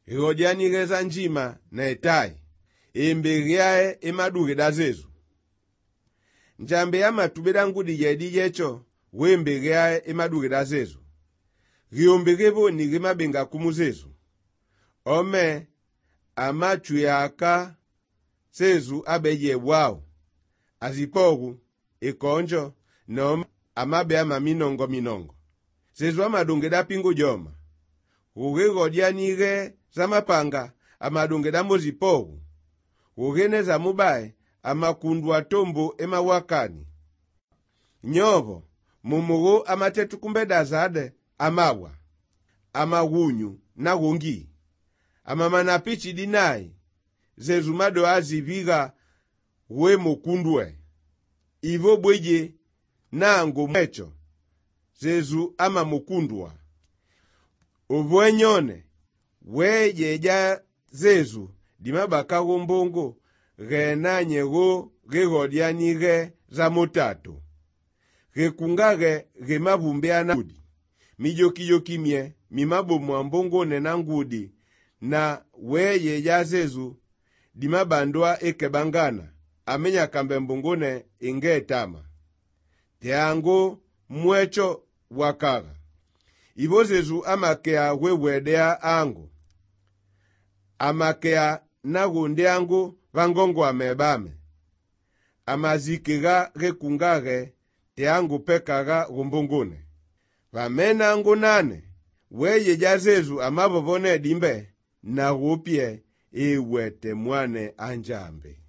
Igodyanigeza njima na etai. Imbiriae imaduge dazezu. Njambe ya matubeda ngudi yedi yecho. Wembiriae imaduge dazezu. Riombirebo ni rimabenga kumuzezu. Ome amachu yaka sezu abeye wao. Azipogu, ikonjo, na amabe ama minongo. Sezu amadungeda pingu joma. Ugegodyanige zamapanga amadungeda mozipogu. Ugene za mubae amakundwa tombo ema wakani. Nyovo, mumugo amatetu kumbeda zade amawa. Amagunyu na gungi. Amamanapichi dinai. Zezu mado aziviga we mokundwe. Ivo bweje na ngomecho. Zezu ama mokundwa. Uvuenyone. We yeja zezu. Dimabaka gombongo. Gena nyego gegodyanige za motatu. Gekungage gemabumbe na ngudi. Mijoki mie. Mimabo mwambongo nena ngudi. Na we yeja zezu. Dimabandwa ekebangana. Amenya kambe mbungone inge tama. Teango mwecho wakaga. Ivozezu amakea wewedea ango. Amakea nagunde ango vangongo amebame. Amazikega gekungage teango pekaga gumbungune. Vamena ango nane. Weye jazezu amabovone dimbe na gupie iwete mwane anjambe.